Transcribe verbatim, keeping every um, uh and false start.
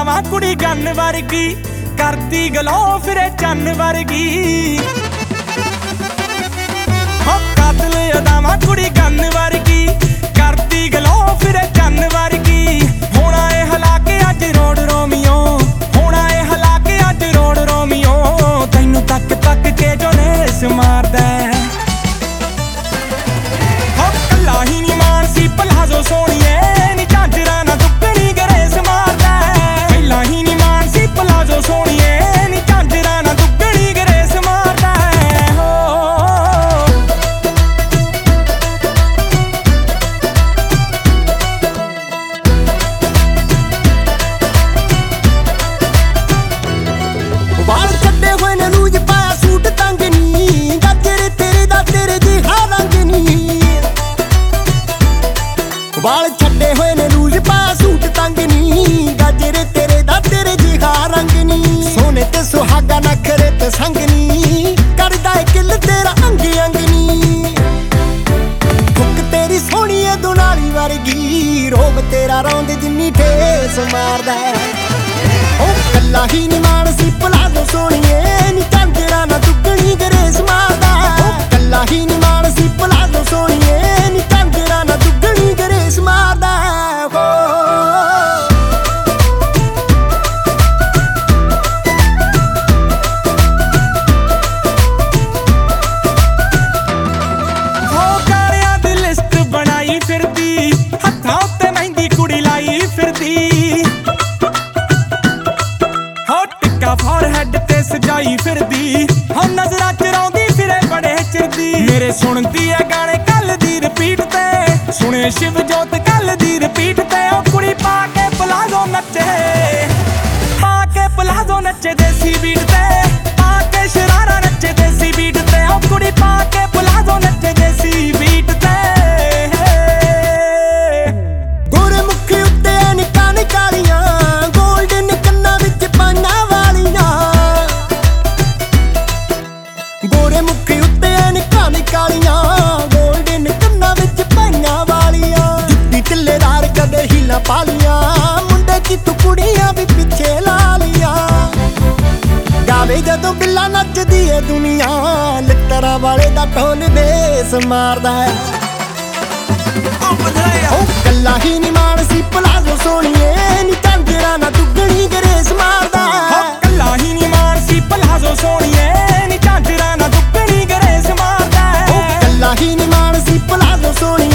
ਅਦਾਵਾਂ ਕੁੜੀ ਗੰਨ ਵਰਗੀ, ਕਰਦੀ ਗਲੋਂ ਫਿਰੇ ਚੰਨ ਵਰਗੀ। ਹੋ ਕਾਤਲ ਅਦਾਵਾਂ ਕੁੜੀ ਗੰਨ ਵਰਗੀ, ਕਰਦੀ ਗਲੋਂ ਫਿਰੇ ਚੰਨ ਵਰਗੀ। ਹੋਣਾ ਏ ਹਲਾ ਕੇ ਅੱਜ ਰੋਡ ਰੋਮੀਓ, ਹੋਣਾ ਏ ਹਲਾ ਕੇ ਅੱਜ ਰੋਡ ਰੋਮੀਓ। ਤੈਨੂੰ ਤੱਕ ਤੱਕ ਕੇ ਜੋ ਰੇਸ ਮਾਰਦਾ, ਹੋ ਕੱਲਾ ਹੀ ਨੀ ਮਾਨ ਸੀ ਪਲਾਜ਼ੋ ਸੋਹਣੀਏ, ਨੀ ਝਾਂਜਰਾਂ ਨਾ ਦੁੱਗਣੀ ਗਰੇਸ ਮਾਰਦਾ। ਪਹਿਲਾਂ ਹੀ ਨੀ ਮਾਨ ਸੀ ਪਲਾਜ਼ੋ ਸੋਹਣੀਏ, ਨੀ ਝਾਂਜਰਾਂ ਨਾ ਦੁੱਗਣੀ ਗਰੇਸ ਮਾਰਦਾ। ਹੋ ਵਾਲ ਕੱਢੇ ਹੋਏ ਨੇ ਲੂਜ ਪਾਇਆ ਸੂਟ ਤੰਗ ਨੀ, ਗਾਜਰੇ ਤੇਰੇ ਦਾ ਤੇਰੇ ਜਿਹਾ ਰੰਗ ਨੀ। ਵਾਲ ਛੱਡੇ ਹੋਏ ਨੇ ਲੂਜ ਪਾਇਆ ਸੂਟ ਤੰਗ ਨੀ, ਗਾਜਰੇ ਤੇਰੇ ਦਾ ਤੇਰੇ ਜਿਹਾ ਰੰਗ ਨੀ। ਸੋਨੇ ਤੇ ਸੁਹਾਗਾ ਨਖਰੇ ਤੇ ਸੰਗ ਨੀ, ਕਰਦਾ ਏ ਕਿਲ ਤੇਰਾ ਅੰਗ ਅੰਗ ਨੀ। ਫੁੱਕ ਤੇਰੀ ਸੋਹਣੀ ਏ ਦੁਨਾਲੀ ਵਰਗੀ, ਰੋਬ ਤੇਰਾ ਰੌਂਦ ਜਿੰਨੀ ਠੇਸ ਮਾਰਦਾ। ਉਹ ਕੱਲਾ ਹੀ ਨੀ ਮਾਨ ਸੀ ਪਲਾਜ਼ੋ ਸੋਹਣੀਏ, ਨੀ ਝਾਂਜਰਾਂ ਨਾ ਦੁੱਗਣੀ ਗਰੇਸ ਮਾਰਦਾ। ਉਹ ਕੱਲਾ ਹੀ ਨੀ ਮਾਨ ਸੀ ਪਲਾਜ਼ੋ ਸੋਹਣੀਏ, ਨੀ ਝਾਂਜਰਾਂ ਨਾ ਦੁੱਗਣੀ ਗਰੇਸ ਮਾਰਦਾ। ਹੋ ਗਾਣਿਆਂ ਦੀ ਲਿਸਟ ਬਣਾਈ ਫਿਰਦੀ, ਹੱਥਾਂ ਉੱਤੇ ਮਹਿੰਦੀ ਕੁੜੀ ਲਾਈ ਫਿਰਦੀ। ਹੋ ਟਿੱਕਾ ਫੋਰਹੈਡ ਤੇ ਸਜਾਈ ਫਿਰਦੀ, ਹੋ ਨਜ਼ਰਾਂ ਚਰਾਉਂਦੀ ਫਿਰੇ ਬੜੇ ਚਿਰਦੀ। ਮੇਰੇ ਸੁਣਦੀ ਐ ਗਾਣੇ ਕੱਲ ਦੀ ਰਿਪੀਟ ਤੇ, ਸੁਣੇ ਸ਼ਿਵ ਜੋਤ ਕੱਲ ਦੀ ਰਿਪੀਟ ਤੇ। ਉਹ ਕੁੜੀ ਪਾ ਕੇ ਪਲਾਜ਼ੋ ਨੱਚੇ, ਪਾ ਕੇ ਪਲਾਜ਼ੋ ਨੱਚੇ ਦੇਸੀ ਬੀਟ ਤੇ, ਪਾ ਕੇ ਸ਼ਰਾਰਾ ਨੱਚੇ ਦੇਸੀ ਬੀਟ ਤੇ। ਉਹ ਕੁੜੀ ਪਾ ਕੇ ਪਲਾਜ਼ੋ ਨੱਚੇ ਦੇਸੀ ਬੀਟ ਤੇ। ਗੋਰੇ ਮੁੱਖ ਉੱਤੇ ਐਨਕਾਂ ਨੇ ਕਾਲੀਆਂ, ਗੋਲਡਨ ਕੰਨਾਂ ਵਿੱਚ ਪਾਈਆਂ ਵਾਲੀਆਂ। ਗੋਰੇ ਮੁੱਖ ਉੱਤੇ ਐਨਕਾਂ ਨੇ ਕਾਲੀਆਂ, ਗੋਲਡਨ ਕੰਨਾਂ ਵਿੱਚ ਪਾਈਆਂ ਵਾਲੀਆਂ। ਜੁੱਤੀ ਤਿੱਲੇਦਾਰ ਕਦੇ ਹੀਲਾਂ ਪਾ ਲੀਆਂ, ਮੁੰਡੇ ਕੀ ਤੂੰ ਕੁੜੀਆਂ ਵੀ ਪਿੱਛੇ ਲਾ ਲੀਆਂ। ਗਾਵੇ ਜਦੋਂ ਬਿੱਲਾ ਨੱਚਦੀ ਏ ਦੁਨੀਆ, ਲਿੱਤਰਾਂ ਵਾਲੇ ਦਾ ਢੋਲ ਬੇਸ ਮਾਰਦਾ। ਉਹ ਕੱਲਾ ਹੀ ਨੀ ਮਾਨ ਸੀ ਪਲਾਜ਼ੋ ਸੋਹਣੀਏ, ਨੀ ਝਾਂਜਰਾਂ ਨਾ ਦੁੱਗਣੀ ਗਰੇਸ ਮਾਰਦਾ। ਹੋ ਕੱਲਾ ਹੀ ਨੀ ਮਾਨ ਸੀ ਪਲਾਜ਼ੋ ਸੋਹਣੀਏ, ਨੀ ਝਾਂਜਰਾਂ ਨਾ ਦੁੱਗਣੀ ਗਰੇਸ ਮਾਰਦਾ। ਉਹ ਕੱਲਾ ਹੀ ਨੀ ਮਾਨ ਸੀ ਪਲਾਜ਼ੋ ਸੋਹਣੀਏ,